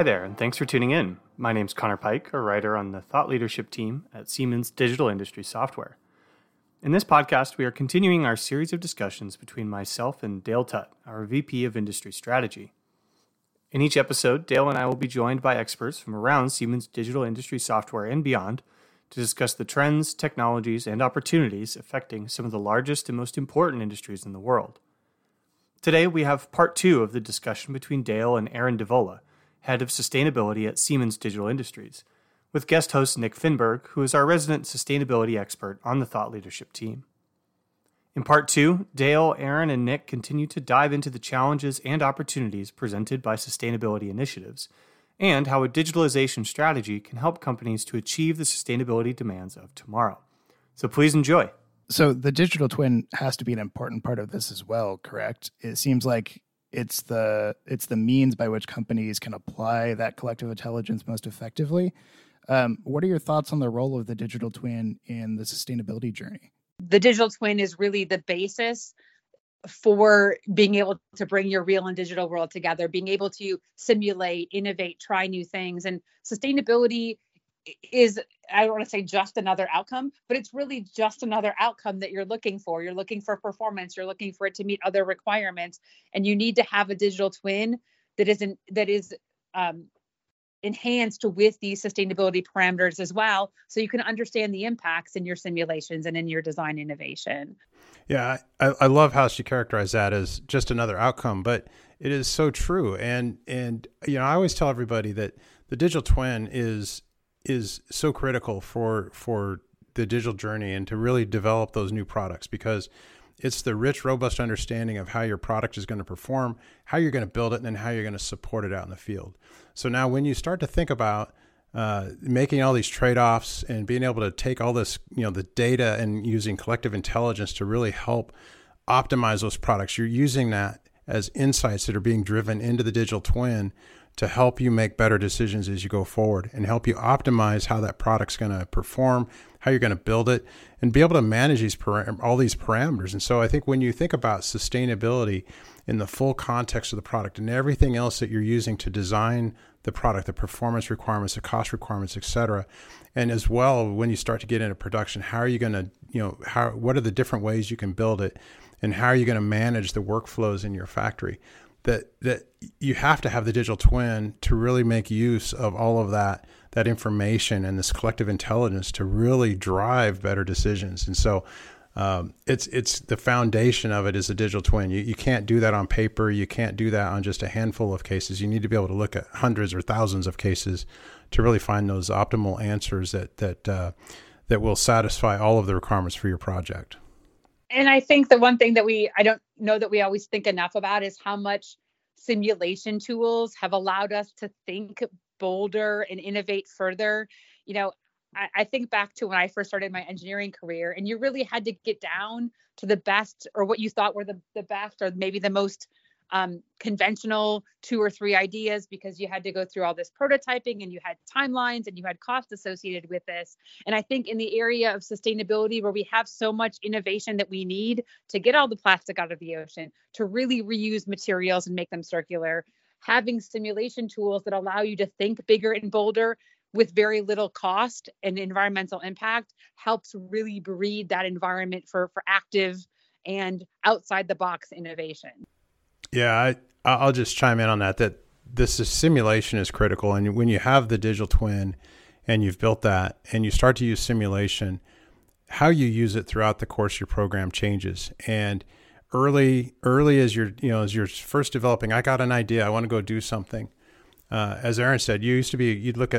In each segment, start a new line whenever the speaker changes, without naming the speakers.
Hi there, and thanks for tuning in. My name's Connor Pike, a writer on the thought leadership team at Siemens Digital Industries Software. In this podcast, we are continuing our series of discussions between myself and Dale Tutt, our VP of Industry Strategy. In each episode, Dale and I will be joined by experts from around Siemens Digital Industries Software and beyond to discuss the trends, technologies, and opportunities affecting some of the largest and most important industries in the world. Today, we have part 2 of the discussion between Dale and Aaron DeVola, Head of Sustainability at Siemens Digital Industries, with guest host Nick Finberg, who is our resident sustainability expert on the thought leadership team. In part 2, Dale, Aaron, and Nick continue to dive into the challenges and opportunities presented by sustainability initiatives, and how a digitalization strategy can help companies to achieve the sustainability demands of tomorrow. So please enjoy.
So the digital twin has to be an important part of this as well, correct? It seems like it's the means by which companies can apply that collective intelligence most effectively. What are your thoughts on the role of the digital twin in the sustainability journey?
The digital twin is really the basis for being able to bring your real and digital world together, being able to simulate, innovate, try new things. And sustainability is, I don't want to say just another outcome, but it's really just another outcome that you're looking for. You're looking for performance. You're looking for it to meet other requirements. And you need to have a digital twin that is enhanced with these sustainability parameters as well, so you can understand the impacts in your simulations and in your design innovation.
Yeah, I love how she characterized that as just another outcome, but it is so true. And you know, I always tell everybody that the digital twin is so critical for the digital journey and to really develop those new products, because it's the rich, robust understanding of how your product is going to perform, how you're going to build it, and then how you're going to support it out in the field. So now when you start to think about making all these trade-offs and being able to take all this, you know, the data and using collective intelligence to really help optimize those products, you're using that as insights that are being driven into the digital twin to help you make better decisions as you go forward and help you optimize how that product's going to perform, how you're going to build it, and be able to manage all these parameters. And so I think when you think about sustainability in the full context of the product and everything else that you're using to design the product, the performance requirements, the cost requirements, et cetera, and as well, when you start to get into production, how are you going to, what are the different ways you can build it, and how are you going to manage the workflows in your factory? That you have to have the digital twin to really make use of all of that information and this collective intelligence to really drive better decisions. And so it's the foundation of it is a digital twin. You can't do that on paper. You can't do that on just a handful of cases. You need to be able to look at hundreds or thousands of cases to really find those optimal answers that will satisfy all of the requirements for your project.
And I think the one thing that I don't know that we always think enough about is how much simulation tools have allowed us to think bolder and innovate further. You know, I think back to when I first started my engineering career, and you really had to get down to the best, or what you thought were the best, or maybe the most conventional 2 or 3 ideas, because you had to go through all this prototyping and you had timelines and you had costs associated with this. And I think in the area of sustainability, where we have so much innovation that we need to get all the plastic out of the ocean, to really reuse materials and make them circular, having simulation tools that allow you to think bigger and bolder with very little cost and environmental impact helps really breed that environment for active and outside the box innovation.
Yeah, I'll just chime in on that this simulation is critical. And when you have the digital twin and you've built that and you start to use simulation, how you use it throughout the course of your program changes. And early as you're first developing, I got an idea, I want to go do something. As Aaron said, you'd look at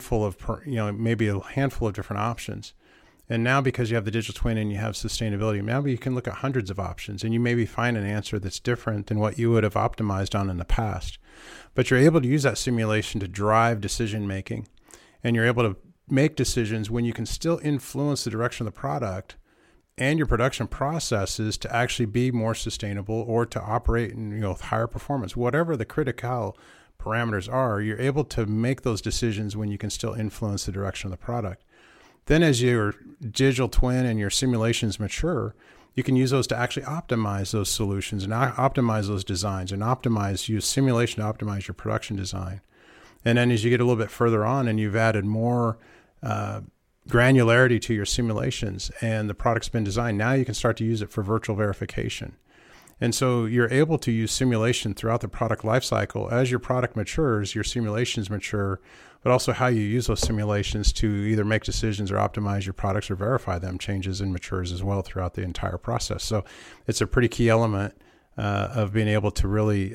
maybe a handful of different options. And now, because you have the digital twin and you have sustainability, maybe you can look at hundreds of options and you maybe find an answer that's different than what you would have optimized on in the past. But you're able to use that simulation to drive decision making, and you're able to make decisions when you can still influence the direction of the product and your production processes to actually be more sustainable or to operate in higher performance. Whatever the critical parameters are, you're able to make those decisions when you can still influence the direction of the product. Then as your digital twin and your simulations mature, you can use those to actually optimize those solutions and optimize those designs and use simulation to optimize your production design. And then as you get a little bit further on and you've added more granularity to your simulations and the product's been designed, now you can start to use it for virtual verification. And so you're able to use simulation throughout the product lifecycle. As your product matures, your simulations mature, but also how you use those simulations to either make decisions or optimize your products or verify them changes and matures as well throughout the entire process. So it's a pretty key element of being able to really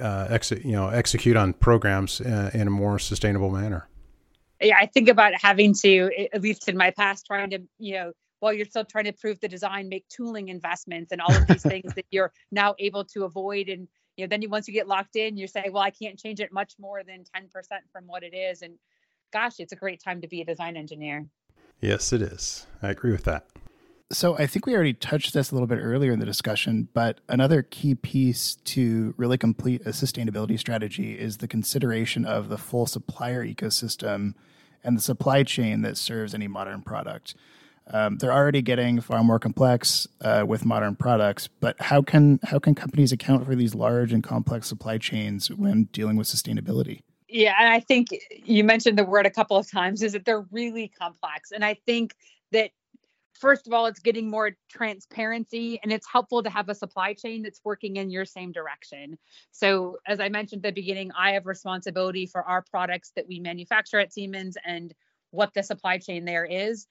execute on programs in a more sustainable manner.
Yeah, I think about having to, at least in my past, trying to, while you're still trying to prove the design, make tooling investments and all of these things that you're now able to avoid. And, then once you get locked in, you say, well, I can't change it much more than 10% from what it is. And gosh, it's a great time to be a design engineer.
Yes, it is. I agree with that.
So I think we already touched this a little bit earlier in the discussion, but another key piece to really complete a sustainability strategy is the consideration of the full supplier ecosystem and the supply chain that serves any modern product. They're already getting far more complex with modern products, but how can companies account for these large and complex supply chains when dealing with sustainability?
Yeah, and I think you mentioned the word a couple of times, is that they're really complex. And I think that, first of all, it's getting more transparency, and it's helpful to have a supply chain that's working in your same direction. So as I mentioned at the beginning, I have responsibility for our products that we manufacture at Siemens and what the supply chain there is.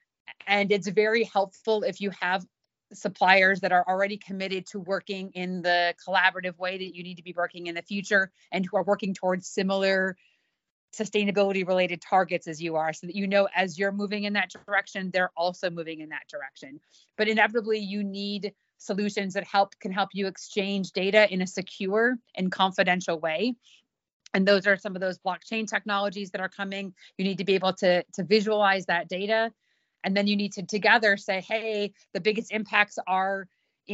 And it's very helpful if you have suppliers that are already committed to working in the collaborative way that you need to be working in the future and who are working towards similar sustainability related targets as you are, so that as you're moving in that direction, they're also moving in that direction. But inevitably, you need solutions that can help you exchange data in a secure and confidential way. And those are some of those blockchain technologies that are coming. You need to be able to visualize that data. And then you need to together say, hey, the biggest impacts are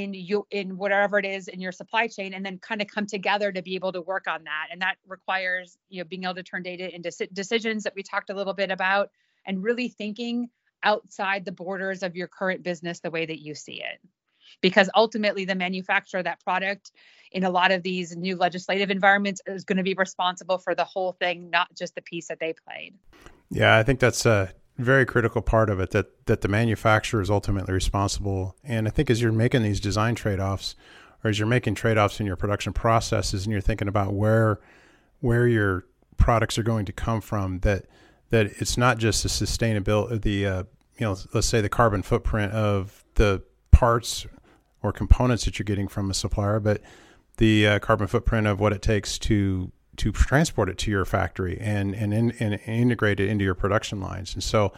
in whatever it is in your supply chain, and then kind of come together to be able to work on that. And that requires, being able to turn data into decisions that we talked a little bit about, and really thinking outside the borders of your current business the way that you see it. Because ultimately the manufacturer of that product in a lot of these new legislative environments is going to be responsible for the whole thing, not just the piece that they played.
Yeah, I think that's a very critical part of it, that the manufacturer is ultimately responsible. And I think as you're making these design trade-offs, or as you're making trade-offs in your production processes, and you're thinking about where your products are going to come from, that it's not just the sustainability, let's say the carbon footprint of the parts or components that you're getting from a supplier, but the carbon footprint of what it takes to transport it to your factory and integrate it into your production lines. And so,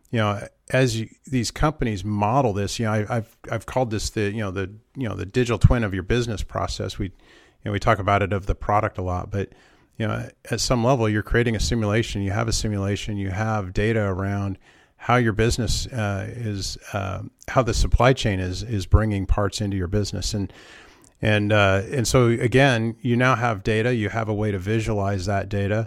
as these companies model this, I've called this the digital twin of your business process. We talk about it of the product a lot, but at some level, you're creating a simulation. You have a simulation. You have data around how your business is, how the supply chain is bringing parts into your business, and so again, you now have data. You have a way to visualize that data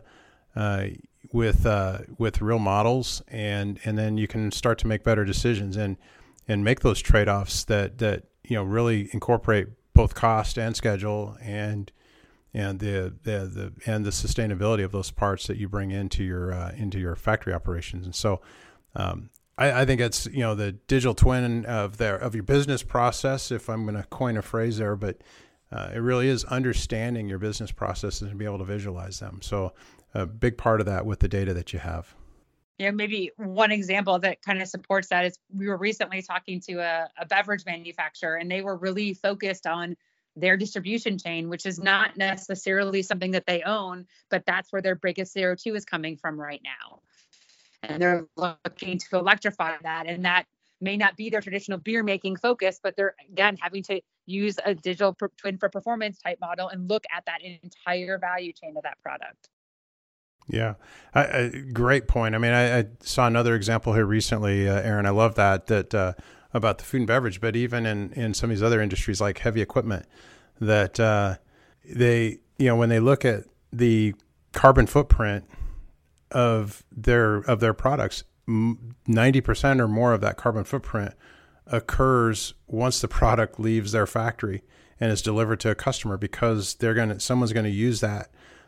with real models, and then you can start to make better decisions and make those trade-offs that really incorporate both cost and schedule and the sustainability of those parts that you bring into your factory operations. And so I think it's the digital twin of your business process, if I'm going to coin a phrase there, but it really is understanding your business processes and be able to visualize them. So a big part of that with the data that you have.
Maybe one example that kind of supports that is we were recently talking to a beverage manufacturer, and they were really focused on their distribution chain, which is not necessarily something that they own, but that's where their biggest CO2 is coming from right now. And they're looking to electrify that. And that may not be their traditional beer making focus, but they're, again, having to use a digital twin for performance type model and look at that entire value chain of that product.
Yeah, great point. I mean, I saw another example here recently, Aaron. I love that about the food and beverage, but even in some of these other industries like heavy equipment, that they, when they look at the carbon footprint of their products, 90% or more of that carbon footprint occurs once the product leaves their factory and is delivered to a customer, because someone's going to use that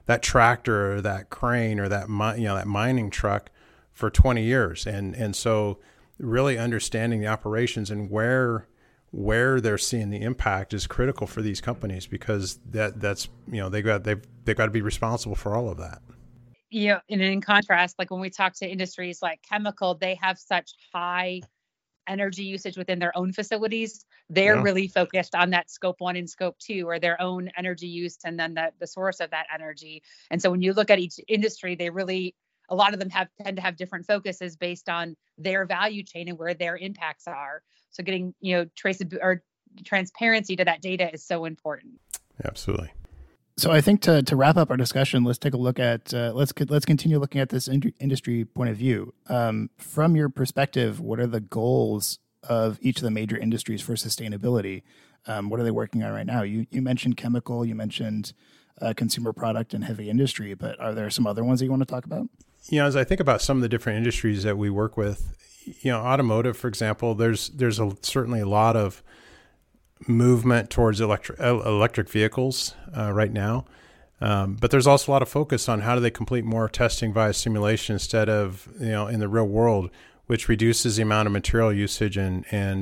that tractor or that crane or that that mining truck for 20 years. And so really understanding the operations and where they're seeing the impact is critical for these companies, because that's they've got to be responsible for all of that.
And in contrast, like when we talk to industries like chemical, they have such high energy usage within their own facilities. They're really focused on that scope 1 and scope 2, or their own energy use, and then the source of that energy. And so when you look at each industry, a lot of them tend to have different focuses based on their value chain and where their impacts are. So getting, traceability or transparency to that data is so important.
Absolutely.
So I think to wrap up our discussion, let's take a look at let's continue looking at this industry point of view. From your perspective, what are the goals of each of the major industries for sustainability? What are they working on right now? You mentioned chemical, you mentioned consumer product and heavy industry, but are there some other ones that you want to talk about?
As I think about some of the different industries that we work with, automotive, for example, there's certainly a lot of movement towards electric vehicles right now. But there's also a lot of focus on how do they complete more testing via simulation instead of, in the real world, which reduces the amount of material usage and in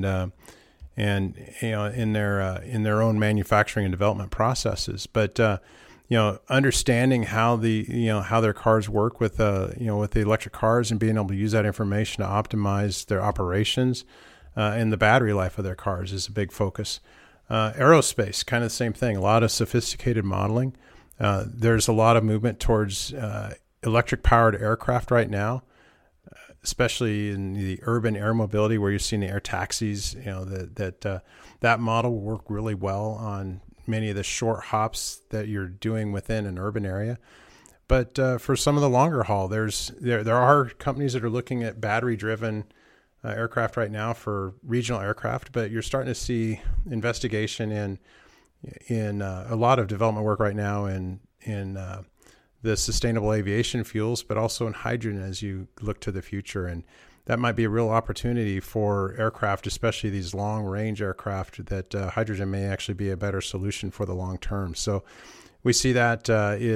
their own manufacturing and development processes. But understanding how how their cars work with with the electric cars, and being able to use that information to optimize their operations and the battery life of their cars is a big focus. Aerospace, kind of the same thing. A lot of sophisticated modeling. There's a lot of movement towards electric-powered aircraft right now, especially in the urban air mobility, where you're seeing the air taxis. That model will work really well on many of the short hops that you're doing within an urban area. But for some of the longer haul, there are companies that are looking at battery-driven aircraft right now for regional aircraft, but you're starting to see investigation in a lot of development work right now in the sustainable aviation fuels, but also in hydrogen as you look to the future. And that might be a real opportunity for aircraft, especially these long-range aircraft, that hydrogen may actually be a better solution for the long term. So we see that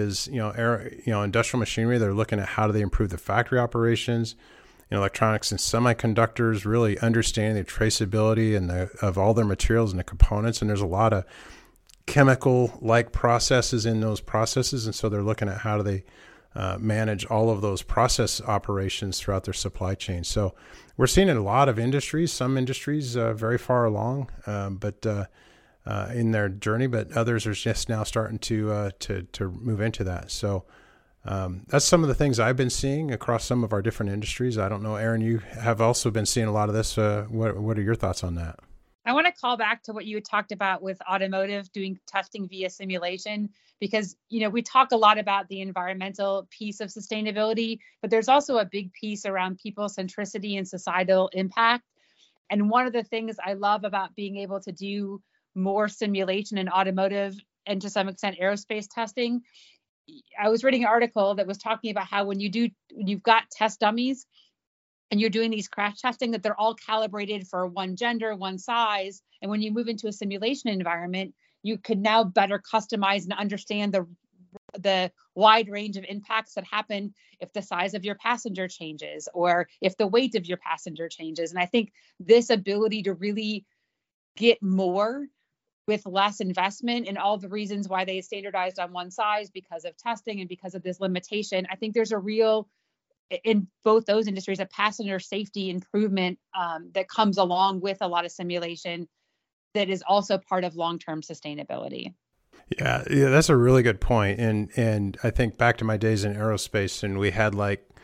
industrial machinery. They're looking at how do they improve the factory operations. Electronics and semiconductors, really understanding the traceability and of all their materials and the components. And there's a lot of chemical-like processes in those processes. And so they're looking at how do they manage all of those process operations throughout their supply chain. So we're seeing in a lot of industries, some industries very far along, but in their journey, but others are just now starting to move into that. So that's some of the things I've been seeing across some of our different industries. I don't know, Erin, you have also been seeing a lot of this. What are your thoughts on that?
I want to call back to what you had talked about with automotive doing testing via simulation, because, we talk a lot about the environmental piece of sustainability, but there's also a big piece around people centricity and societal impact. And one of the things I love about being able to do more simulation in automotive and to some extent aerospace testing, I was reading an article that was talking about how when you've got test dummies and you're doing these crash testing, that they're all calibrated for one gender, one size. And when you move into a simulation environment, you can now better customize and understand the wide range of impacts that happen if the size of your passenger changes or if the weight of your passenger changes. And I think this ability to really get more with less investment, and all the reasons why they standardized on one size because of testing and because of this limitation, I think there's a real, in both those industries, a passenger safety improvement that comes along with a lot of simulation that is also part of long-term sustainability.
Yeah, that's a really good point. And I think back to my days in aerospace, and we had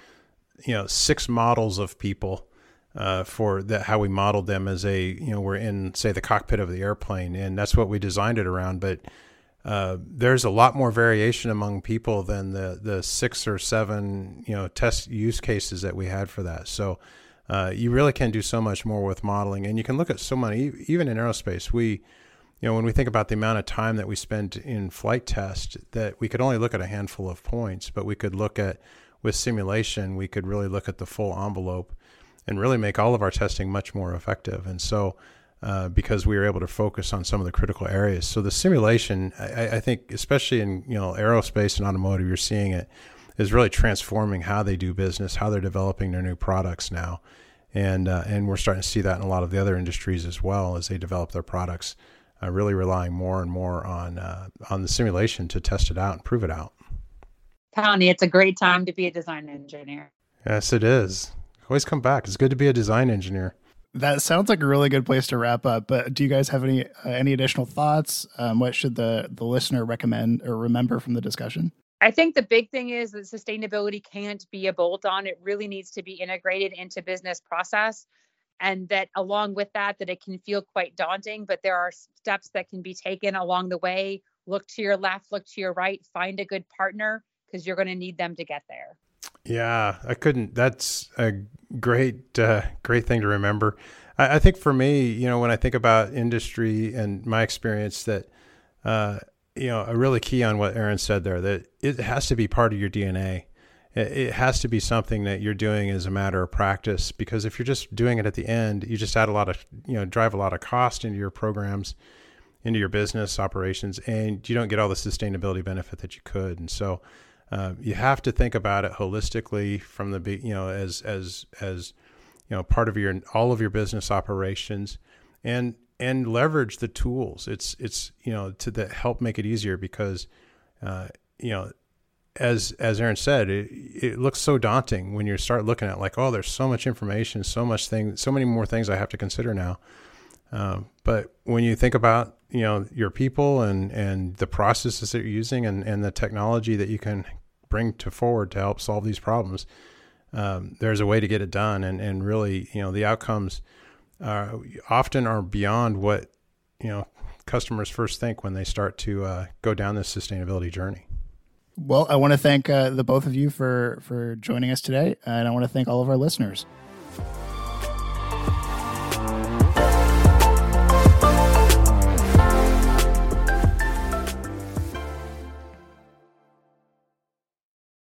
6 models of people for that, how we modeled them as we're in, say, the cockpit of the airplane, and that's what we designed it around. But there's a lot more variation among people than the 6 or 7, test use cases that we had for that. So you really can do so much more with modeling, and you can look at so many, even in aerospace. When we think about the amount of time that we spent in flight test, that we could only look at a handful of points, but we could look at, with simulation, we could really look at the full envelope and really make all of our testing much more effective. And so because we were able to focus on some of the critical areas. So the simulation, I think, especially in aerospace and automotive, you're seeing it is really transforming how they do business, how they're developing their new products now, and we're starting to see that in a lot of the other industries as well as they develop their products, really relying more and more on the simulation to test it out and prove it out.
Tony, it's a great time to be a design engineer.
Yes, it is. Always come back. It's good to be a design engineer.
That sounds like a really good place to wrap up. But do you guys have any additional thoughts? What should the listener recommend or remember from the discussion?
I think the big thing is that sustainability can't be a bolt-on. It really needs to be integrated into business process. And that along with that it can feel quite daunting, but there are steps that can be taken along the way. Look to your left, look to your right, find a good partner because you're going to need them to get there.
Yeah, that's a great thing to remember. I think for me, when I think about industry and my experience that, a really key on what Aaron said there, that it has to be part of your DNA. It has to be something that you're doing as a matter of practice, because if you're just doing it at the end, you just add a lot of, drive a lot of cost into your programs, into your business operations, and you don't get all the sustainability benefit that you could. And so you have to think about it holistically from the, as part of all of your business operations, and leverage the tools. It's to help make it easier, because, as Aaron said, it looks so daunting when you start looking at like, oh, there's so much information, so many more things I have to consider now. But when you think about, your people and the processes that you're using and the technology that you can bring forward to help solve these problems, there's a way to get it done. And really, the outcomes often are beyond what, customers first think when they start to go down this sustainability journey.
Well, I want to thank the both of you for joining us today, and I want to thank all of our listeners.